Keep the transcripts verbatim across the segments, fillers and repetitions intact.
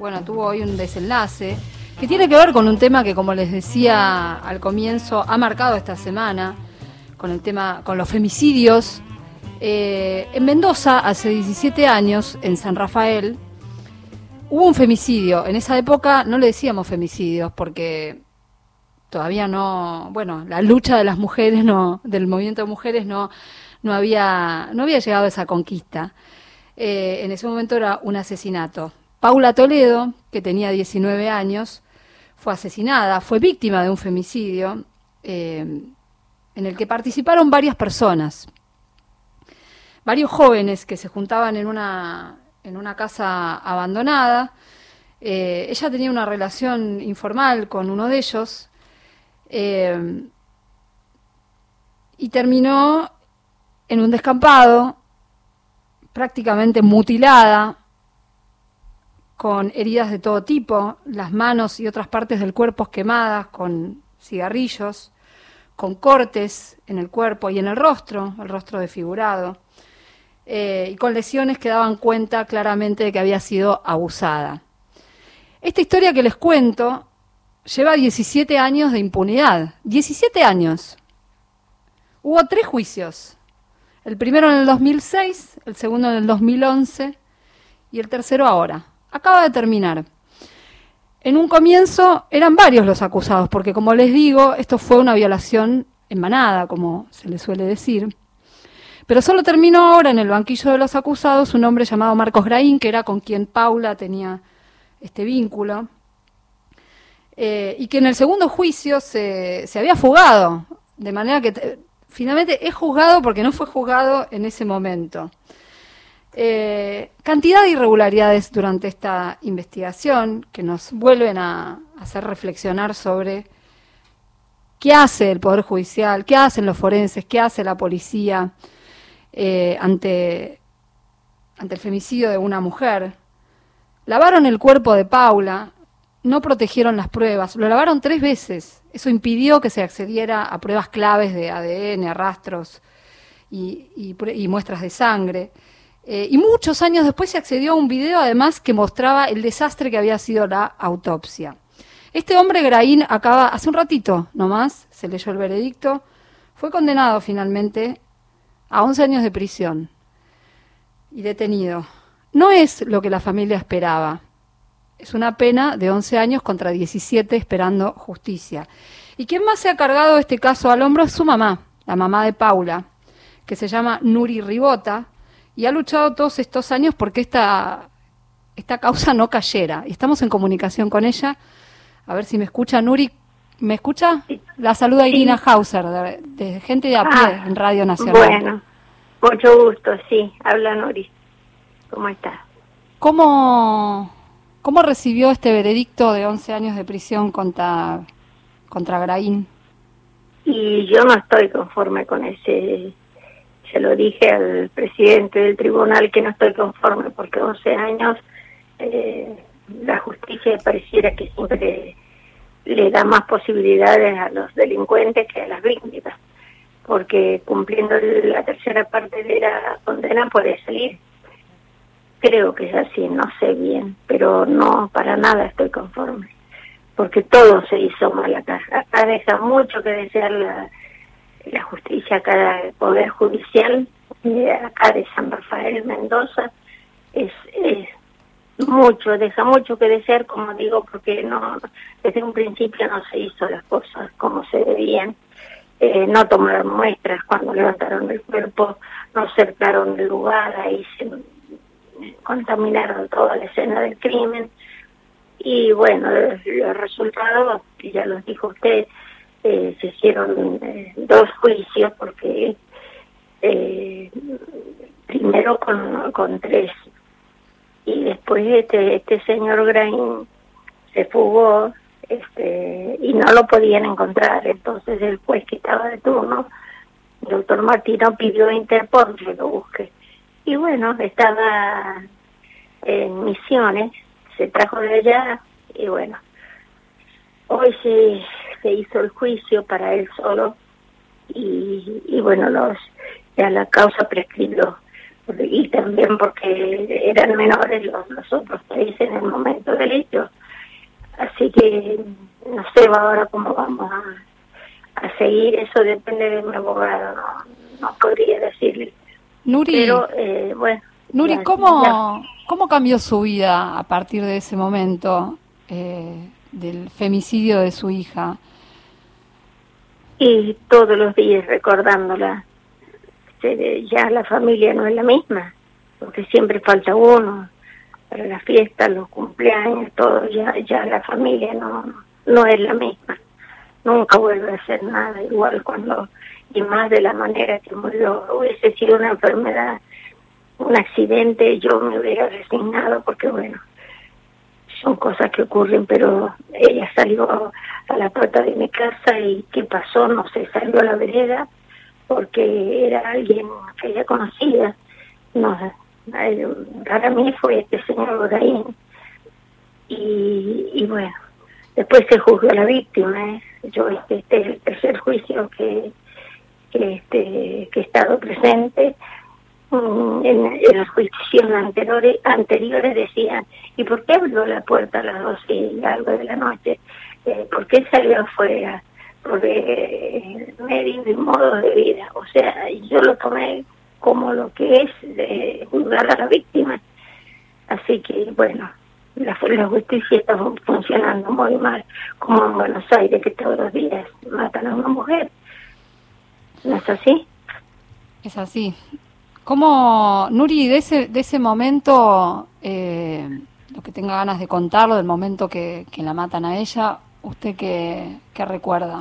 bueno, tuvo hoy un desenlace que tiene que ver con un tema que, como les decía al comienzo, ha marcado esta semana, con el tema, con los femicidios. Eh, en Mendoza, hace diecisiete años, en San Rafael, hubo un femicidio. En esa época no le decíamos femicidios porque todavía no, bueno, la lucha de las mujeres, no, del movimiento de mujeres no, no había, no había llegado a esa conquista. Eh, en ese momento era un asesinato. Paula Toledo, que tenía diecinueve años, fue asesinada, fue víctima de un femicidio eh, en el que participaron varias personas, varios jóvenes que se juntaban en una, en una casa abandonada. Eh, ella tenía una relación informal con uno de ellos eh, y terminó en un descampado, prácticamente mutilada, con heridas de todo tipo, las manos y otras partes del cuerpo quemadas con cigarrillos, con cortes en el cuerpo y en el rostro, el rostro desfigurado, eh, y con lesiones que daban cuenta claramente de que había sido abusada. Esta historia que les cuento lleva diecisiete años de impunidad. diecisiete años. Hubo tres juicios. El primero en el dos mil seis, el segundo en el dos mil once y el tercero ahora. Acaba de terminar. En un comienzo eran varios los acusados, porque como les digo, esto fue una violación en manada, como se le suele decir. Pero solo terminó ahora en el banquillo de los acusados un hombre llamado Marcos Graín, que era con quien Paula tenía este vínculo, eh, y que en el segundo juicio se, se había fugado, de manera que te, finalmente es juzgado porque no fue juzgado en ese momento. Eh, cantidad de irregularidades durante esta investigación que nos vuelven a hacer reflexionar sobre qué hace el Poder Judicial, qué hacen los forenses, qué hace la policía eh, ante, ante el femicidio de una mujer. Lavaron el cuerpo de Paula, no protegieron las pruebas, lo lavaron tres veces. Eso impidió que se accediera a pruebas claves de A D N, a rastros y, y, y muestras de sangre. Eh, y muchos años después se accedió a un video, además, que mostraba el desastre que había sido la autopsia. Este hombre, Graín, acaba, hace un ratito nomás, se leyó el veredicto, fue condenado finalmente a once años de prisión y detenido. No es lo que la familia esperaba. Es una pena de once años contra diecisiete esperando justicia. Y quien más se ha cargado este caso al hombro es su mamá, la mamá de Paula, que se llama Nuri Ribota, y ha luchado todos estos años porque esta, esta causa no cayera. Y estamos en comunicación con ella. A ver si me escucha. Nuri, ¿me escucha? La saluda sí. Irina Hauser, de, de Gente de a Pie, ah, en Radio Nacional. Bueno, mucho gusto, sí. Habla Nuri. ¿Cómo está? ¿Cómo, cómo recibió este veredicto de once años de prisión contra, contra Graín? Y yo no estoy conforme con ese... Se lo dije al presidente del tribunal que no estoy conforme porque once años eh, la justicia pareciera que siempre le da más posibilidades a los delincuentes que a las víctimas, porque cumpliendo la tercera parte de la condena puede salir. Creo que es así, no sé bien, pero no, para nada estoy conforme, porque todo se hizo mal acá. Acá deja mucho que desear la... la justicia, acá el Poder Judicial, eh, acá de San Rafael, Mendoza, es, es mucho, deja mucho que desear, como digo, porque no desde un principio no se hizo las cosas como se debían, eh, no tomaron muestras cuando levantaron el cuerpo, no cercaron el lugar, ahí se contaminaron toda la escena del crimen, y bueno, los, los resultados, ya los dijo usted, Eh, se hicieron eh, dos juicios porque eh, primero con, con tres y después este este señor Graín se fugó este y no lo podían encontrar. Entonces el juez que estaba de turno, el doctor Martino, pidió a Interpol que lo busque y bueno, estaba en Misiones, se trajo de allá y bueno, hoy se se hizo el juicio para él solo y, y bueno, los ya la causa prescribió. y también porque eran menores los, los otros tres en el momento del hecho. Así que no sé ahora cómo vamos a, a seguir, eso depende de mi abogado, no, no podría decirle. Nuri, pero eh, bueno. Nuri, ya, ¿cómo, ya. ¿cómo cambió su vida a partir de ese momento eh, del femicidio de su hija? Y todos los días recordándola, ya la familia no es la misma, porque siempre falta uno para las fiestas, los cumpleaños, todo, ya ya la familia no no es la misma, nunca vuelve a ser nada igual cuando, y más de la manera que murió. Hubiese sido una enfermedad, un accidente, yo me hubiera resignado, porque bueno, son cosas que ocurren, pero ella salió a la puerta de mi casa y ¿qué pasó? No sé, salió a la vereda porque era alguien que ella conocía. No, para mí fue este señor Boraín. Y, y bueno, después se juzgó a la víctima. ¿eh? Yo este, este es el tercer juicio que, que, este, que he estado presente. En, en los juicios anteriores, anteriores decían, ¿y por qué abrió la puerta a las doce y algo de la noche? Eh, ¿Por qué salió afuera? Porque eh, medio y modo de vida. O sea, yo lo tomé como lo que es de juzgar a la víctima. Así que, bueno, la, la justicia está funcionando muy mal, como en Buenos Aires, que todos los días matan a una mujer. ¿No es así? Es así. ¿Cómo, Nuri, de ese, de ese momento, eh, lo que tenga ganas de contarlo, del momento que, que la matan a ella, usted qué, qué recuerda?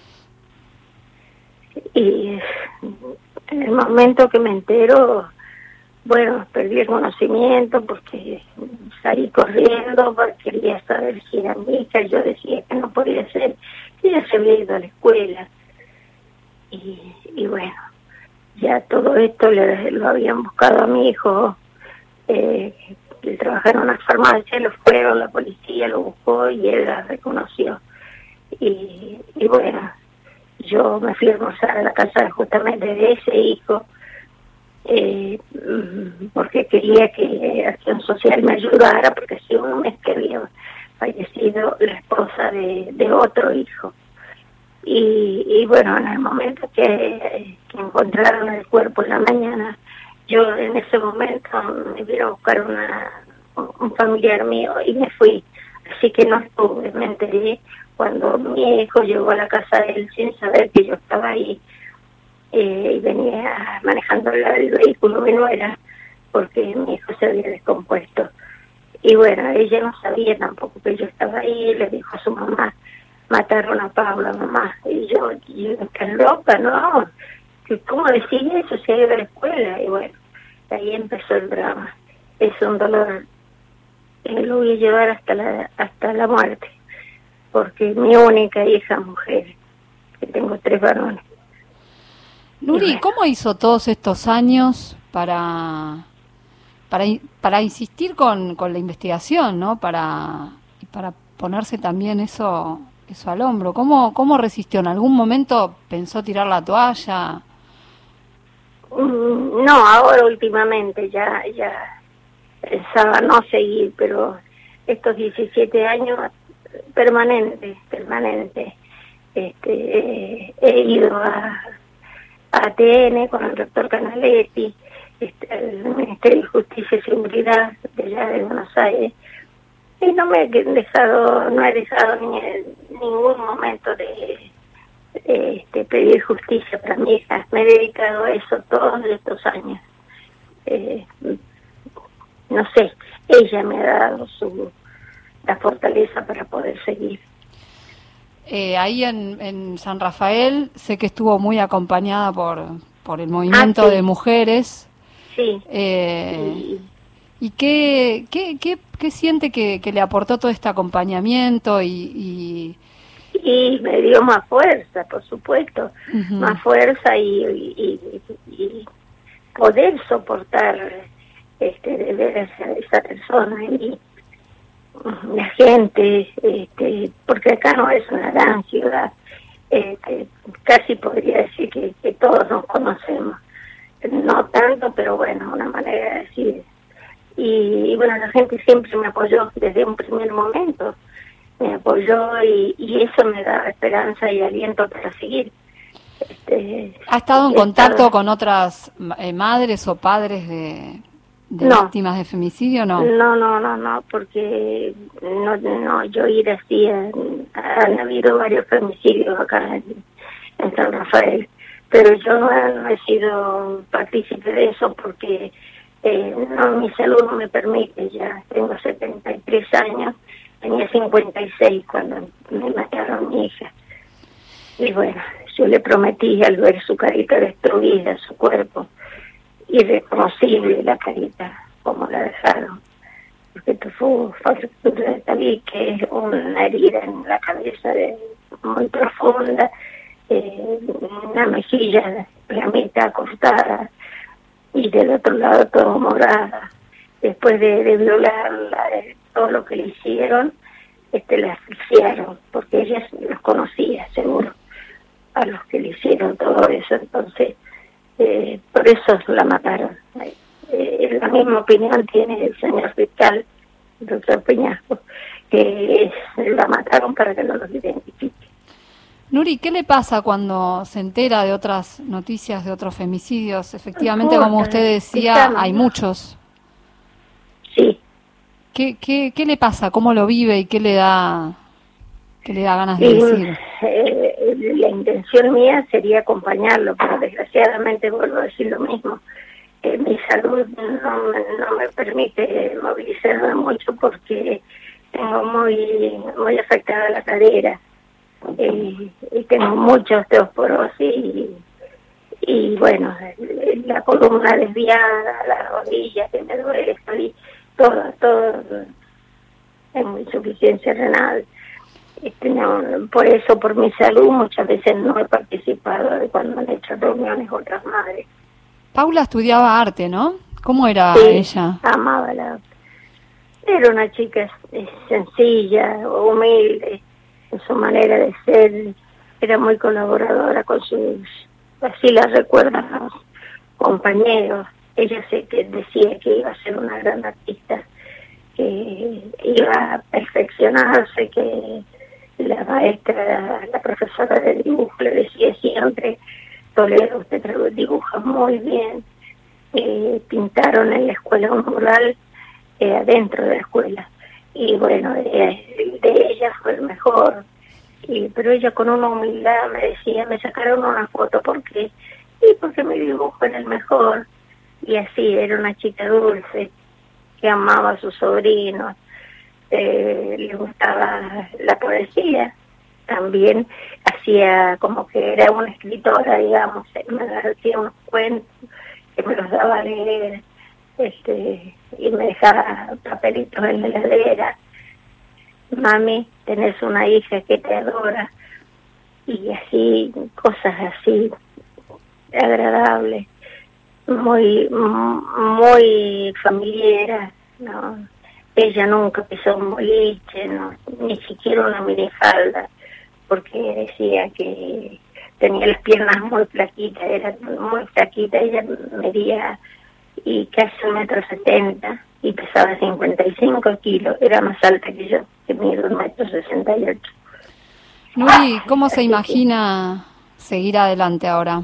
Y en el momento que me entero, bueno, perdí el conocimiento porque salí corriendo, porque quería saber si era mi hija. Yo decía que no podía ser, que ella se había ido a la escuela. Y, y bueno, ya todo esto le, lo habían buscado a mi hijo, eh, él trabajaba en una farmacia, lo fueron, la policía lo buscó y él la reconoció. Y, y bueno, yo me fui a almorzar a la casa justamente de ese hijo, eh, porque quería que Acción Social me ayudara, porque si un mes que había fallecido la esposa de, de otro hijo. Y, y bueno, en el momento que, que encontraron el cuerpo en la mañana, yo en ese momento me vine a buscar una, un familiar mío y me fui. Así que no estuve, me enteré cuando mi hijo llegó a la casa de él sin saber que yo estaba ahí, eh, y venía manejando el, el vehículo mi nuera, porque mi hijo se había descompuesto. Y bueno, ella no sabía tampoco que yo estaba ahí, le dijo a su mamá, mataron a Paula, mamá. Y yo, yo tan loca, ¿no? ¿Cómo decís eso? Se ha ido a la escuela. Y bueno, ahí empezó el drama. Es un dolor que lo voy a llevar hasta la, hasta la muerte, porque mi única hija mujer, que tengo tres varones. Nuri, bueno. ¿Cómo hizo todos estos años para para, para insistir con, con la investigación, ¿no? Para, para ponerse también eso eso al hombro. ¿Cómo, cómo resistió? ¿En algún momento pensó tirar la toalla? No, ahora últimamente ya ya pensaba no seguir, pero estos diecisiete años permanente, permanente. Este, eh, he ido a, a A T N con el doctor Canaletti, este, el Ministerio de Justicia y Seguridad de allá de Buenos Aires, y no me he dejado, no he dejado ni en ningún momento de, de este, pedir justicia para mi hija. Me he dedicado a eso todos estos años. Eh, no sé, ella me ha dado su la fortaleza para poder seguir. Eh, ahí en, en San Rafael sé que estuvo muy acompañada por, por el movimiento ah, sí. de mujeres. Sí. Eh, sí. ¿Y qué, qué, qué, qué siente que, que le aportó todo este acompañamiento? Y, y... y me dio más fuerza, por supuesto, uh-huh. más fuerza y, y, y, y poder soportar este, de ver a esa, esa persona y la gente, este, porque acá no es una gran ciudad, este, casi podría decir que, que todos nos conocemos, no tanto, pero bueno, una manera de decir. Y, y bueno, la gente siempre me apoyó desde un primer momento, me apoyó y, y eso me da esperanza y aliento para seguir. Este, ¿Ha estado en contacto estado, con otras eh, madres o padres de, de no, víctimas de femicidio? No, no, no, no, no, porque no, no, yo ir así, han, han habido varios femicidios acá en, en San Rafael, pero yo no, no he sido partícipe de eso porque eh, no, mi salud no me permite. Ya tengo setenta y tres años, tenía cincuenta y seis cuando me mataron a mi hija. Y bueno, yo le prometí al ver su carita destruida, su cuerpo irreconocible, la carita, como la dejaron, porque tuvo fractura de tabique, es una herida en la cabeza de, muy profunda, eh, una mejilla, la mitad cortada, y del otro lado todo morada. Después de, de violarla, de todo lo que le hicieron, este la asfixiaron, porque ella los conocía, seguro, a los que le hicieron todo eso. Entonces, eh, por eso la mataron. Eh, la misma opinión tiene el señor fiscal, el doctor Peñasco, que es, la mataron para que no los identifique. Nuri, ¿qué le pasa cuando se entera de otras noticias, de otros femicidios? Efectivamente, como usted decía, hay muchos. Sí. ¿Qué, qué, qué le pasa? ¿Cómo lo vive y qué le da, qué le da ganas de y, decir? Eh, la intención mía sería acompañarlo, pero desgraciadamente vuelvo a decir lo mismo. Eh, mi salud no, no me permite movilizarme mucho porque tengo muy, muy afectada la cadera. Eh, y tengo mucha osteoporosis y, y bueno, la columna desviada, la rodilla que me duele, estoy todo, todo en insuficiencia renal. Este, no, por eso, por mi salud, muchas veces no he participado de cuando han hecho reuniones otras madres. Paula estudiaba arte, ¿no? ¿Cómo era sí, ella? Amaba la arte. Era una chica sencilla, humilde en su manera de ser, era muy colaboradora con sus, así la recuerdan los compañeros. Ella sé que decía que iba a ser una gran artista, que iba a perfeccionarse, que la maestra, la profesora de dibujo le decía siempre: Toledo, usted dibuja muy bien. Eh, pintaron en la escuela un mural eh, adentro de la escuela. Y bueno, de, de ella fue el mejor, y, pero ella con una humildad me decía, me sacaron una foto porque, y porque mi dibujo era el mejor, y así, era una chica dulce, que amaba a sus sobrinos, eh, le gustaba la poesía, también hacía como que era una escritora, digamos, me hacía unos cuentos que me los daba a leer, este y me dejaba papelitos en la heladera: mami, tenés una hija que te adora, y así, cosas así agradables, muy muy familiares, ¿no? Ella nunca pisó un boliche, no, ni siquiera una minifalda, porque decía que tenía las piernas muy flaquitas, era muy flaquita. Ella medía y casi un metro setenta y pesaba cincuenta y cinco kilos, era más alta que yo, que mido un metro sesenta y ocho. Nuri, ¿cómo se imagina seguir adelante ahora?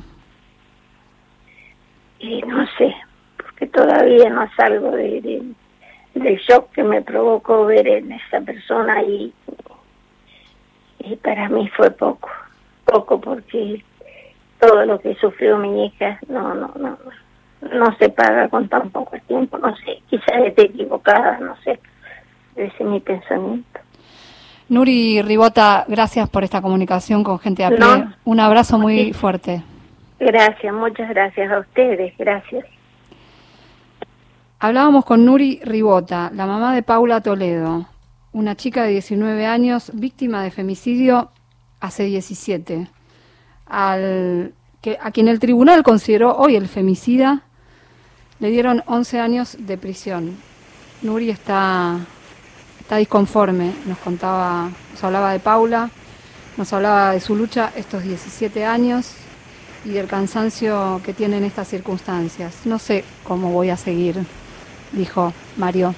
Y no sé, porque todavía no salgo de, de, del shock que me provocó ver en esa persona, y, y para mí fue poco, poco porque todo lo que sufrió mi hija no, no, no, no se paga con tan poco tiempo. No sé, quizás esté equivocada, no sé, ese es mi pensamiento. Nuri Ribota, gracias por esta comunicación con Gente a Pie. No, un abrazo muy sí. fuerte. Gracias, muchas gracias a ustedes, gracias. Hablábamos con Nuri Ribota, la mamá de Paula Toledo, una chica de diecinueve años, víctima de femicidio hace diecisiete, al que, a quien el tribunal consideró hoy el femicida. Le dieron once años de prisión. Nuri está, está disconforme, nos contaba, nos hablaba de Paula, nos hablaba de su lucha estos diecisiete años, y del cansancio que tienen estas circunstancias. No sé cómo voy a seguir, dijo Mario.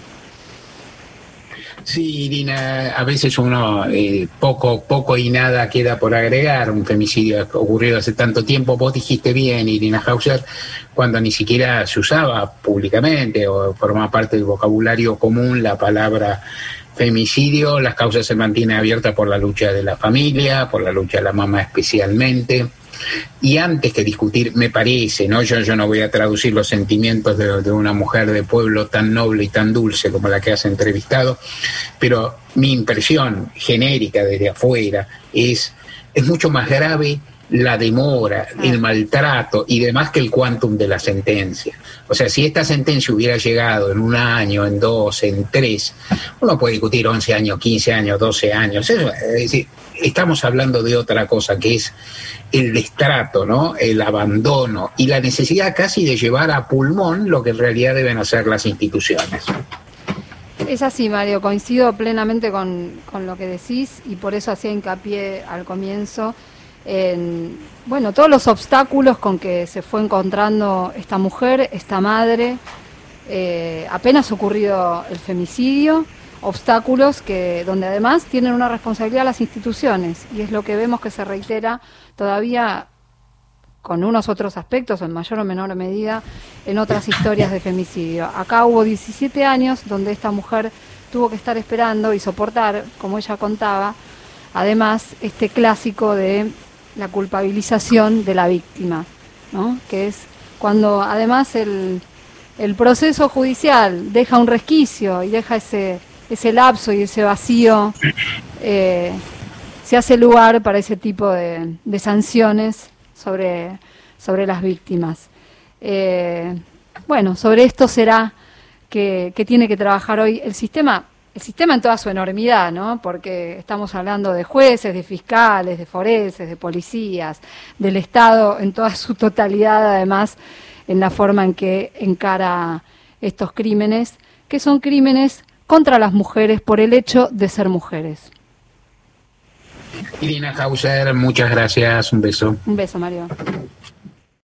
Sí, Irina, a veces uno eh, poco, poco y nada queda por agregar. Un femicidio ocurrido hace tanto tiempo. Vos dijiste bien, Irina Hauser, cuando ni siquiera se usaba públicamente o formaba parte del vocabulario común la palabra femicidio. Las causas se mantienen abiertas por la lucha de la familia, por la lucha de la mamá especialmente. Y antes que discutir, me parece, ¿no? Yo, yo no voy a traducir los sentimientos de, de una mujer de pueblo tan noble y tan dulce como la que has entrevistado, pero mi impresión genérica desde afuera es, es mucho más grave la demora, el maltrato y demás que el quantum de la sentencia. O sea, si esta sentencia hubiera llegado en un año, en dos, en tres, uno puede discutir once años, quince años, doce años. Eso, es decir, estamos hablando de otra cosa, que es el destrato, ¿no? El abandono y la necesidad casi de llevar a pulmón lo que en realidad deben hacer las instituciones. Es así, Mario, coincido plenamente con, con lo que decís y por eso hacía hincapié al comienzo en, bueno, todos los obstáculos con que se fue encontrando esta mujer, esta madre, eh, apenas ocurrido el femicidio, obstáculos que donde además tienen una responsabilidad las instituciones, y es lo que vemos que se reitera todavía con unos otros aspectos, en mayor o menor medida, en otras historias de femicidio. Acá hubo diecisiete años donde esta mujer tuvo que estar esperando y soportar, como ella contaba, además este clásico de la culpabilización de la víctima, ¿no? Que es cuando además el, el proceso judicial deja un resquicio y deja ese, ese lapso y ese vacío, eh, se hace lugar para ese tipo de, de sanciones sobre, sobre las víctimas. Eh, bueno, sobre esto será que, que tiene que trabajar hoy el sistema, el sistema en toda su enormidad, ¿no? Porque estamos hablando de jueces, de fiscales, de forenses, de policías, del Estado en toda su totalidad, además, en la forma en que encara estos crímenes, que son crímenes contra las mujeres por el hecho de ser mujeres. Irina Hauser, muchas gracias, un beso. Un beso, Mario.